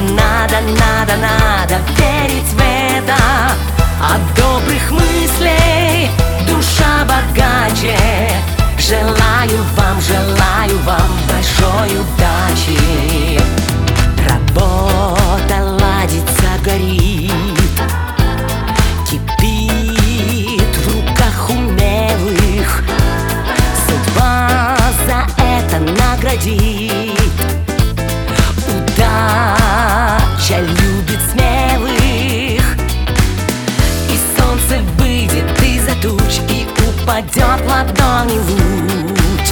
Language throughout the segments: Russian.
надо верить в это. От добрых мыслей душа богаче. Желаю вам большой удачи. Работа ладится, горит, кипит в руках умелых. Судьба за это наградит. Удача любит смелых. И солнце выйдет из-за туч, и упадет в ладони луч.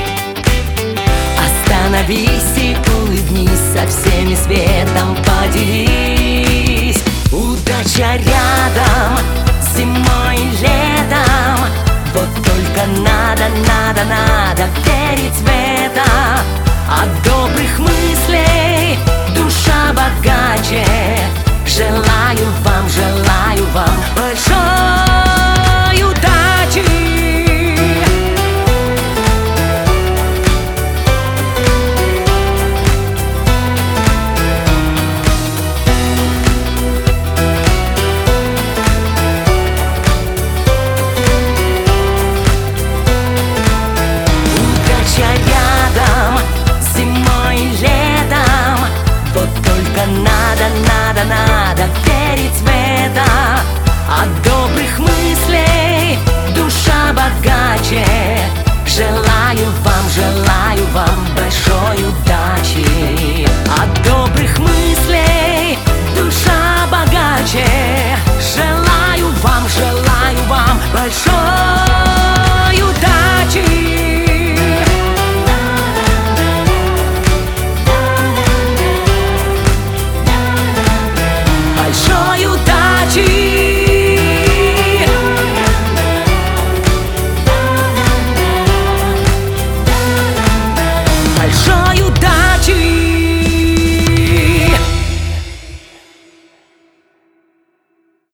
Остановись и улыбнись, со всеми светом поделись. Удача рядом, зимой и летом. Вот только надо верить в это. От добрых мыслей душа богаче. Желаю вам большой удачи. Удача рядом, зимой и летом. Вот только надо верить в это. От добрых мыслей душа богаче. Желаю вам большой удачи.